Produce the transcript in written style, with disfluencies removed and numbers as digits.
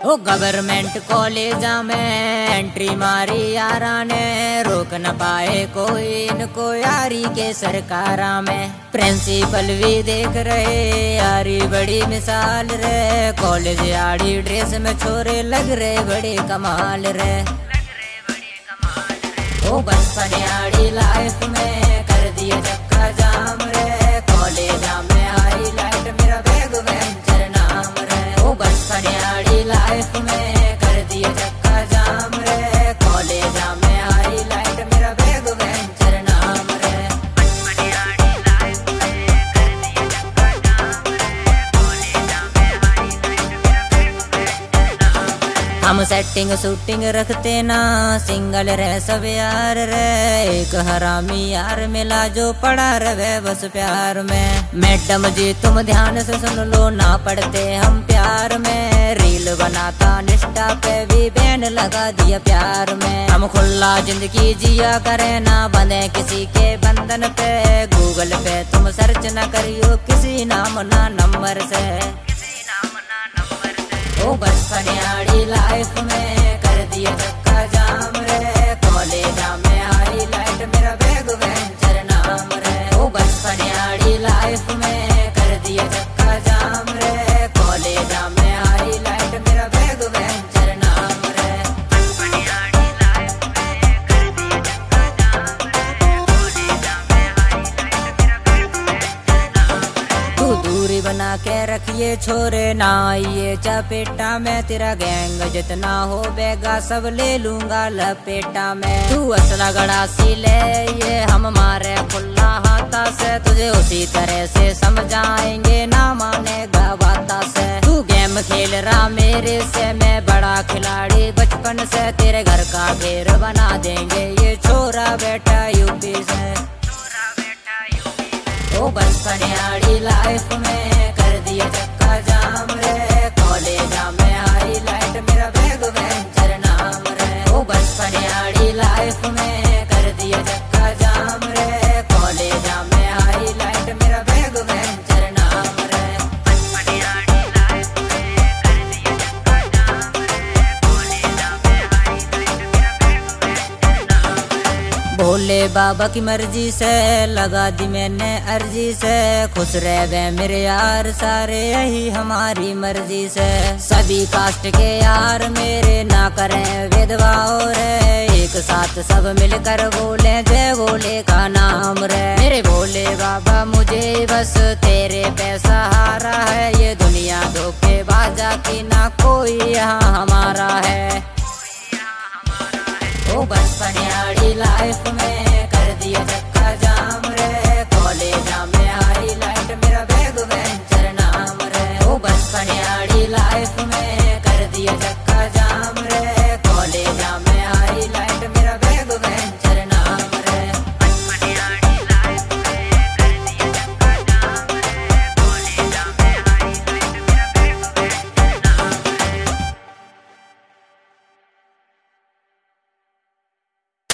ओ government college में entry मारी यारा ने, रोक न पाए कोई इनको यारी के सरकारा में। प्रिंसिपल भी देख रहे यारी बड़ी मिसाल रे, कॉलेज आड़ी ड्रेस में छोरे लग रहे बड़े कमाल रे। ओ बचपन यारी लाइफ में कर दिया चक्का जाम रे, कॉलेज में हाईलाइट मेरा बैग वेंचर नाम रे। ओ बचपन यारी लाइफ में कर दिया चक्का जाम रे, कॉलेज में हाईलाइट मेरा बैग वेंचर नाम रे। बचपन यारी लाइफ में कर दिया चक्का जाम रे, कॉलेज में हाईलाइट मेरा बैग वेंचर नाम रे। हम सेटिंग शूटिंग रखते ना, सिंगल रह सब यार रे, एक हरामी यार मिला जो पड़ा रहे बस प्यार में। मैडम जी तुम ध्यान से सुन लो ना, पढ़ते हम प्यार में, रील बनाता इंस्टा पे भी बैन लगा दिया प्यार में। हम खुला जिंदगी जिया करे ना, बंधे किसी के बंधन पे, गूगल पे तुम सर्च ना करियो किसी नाम ना नंबर से। ओ बचपन यारी लाइफ में कर दिया चक्का जाम रे, कॉलेज में हाईलाइट मेरा बैग वेंचर नाम रे। ओ बचपन यारी लाइफ में कर दिया चक्का जाम रे, कॉलेज में हाईलाइट मेरा बैग वेंचर नाम रे। बचपन यारी लाइफ में कर दिया चक्का जाम रे, कॉलेज में हाईलाइट मेरा बैग वेंचर नाम रे। तू दूरी बना के रखिए छोरे ना आइए चपेटा में, तेरा गैंग जितना हो बेगा सब ले लूंगा लपेटा में। तू असला गड़ा सी ले ये हम मारे खुला हाथा से, तुझे उसी तरह से समझाएंगे ना मानेगा बाता से। तू गेम खेल रहा मेरे से, मैं बड़ा खिलाड़ी बचपन से, तेरे घर का घेर बना देंगे ये छोरा बेटा यूपी से। ओ बचपन यारी लाइफ में कर दिया चक्का जाम रे, कॉलेज में हाईलाइट मेरा बैग वेंचर नाम रे। ओ बचपन यारी लाइफ में कर दिया चक्का जाम रे, कॉलेज में हाईलाइट मेरा बैग वेंचर नाम रे। बचपन यारी लाइफ में कर दिया चक्का जाम रे, कॉलेज में हाईलाइट मेरा बैग वेंचर नाम रे। भोले बाबा की मर्जी से लगा दी मैंने अर्जी से, खुश रह गए मेरे यार सारे यही हमारी मर्जी से। सभी कास्ट के यार मेरे ना करें भेदभाव रे, एक साथ सब मिलकर बोले जय भोले का नाम रे। मेरे भोले बाबा मुझे बस तेरे पे सहारा है, ये दुनिया धोखेबाजा की ना कोई यहाँ हमारा है। ओ बचपन यारी लाइफ में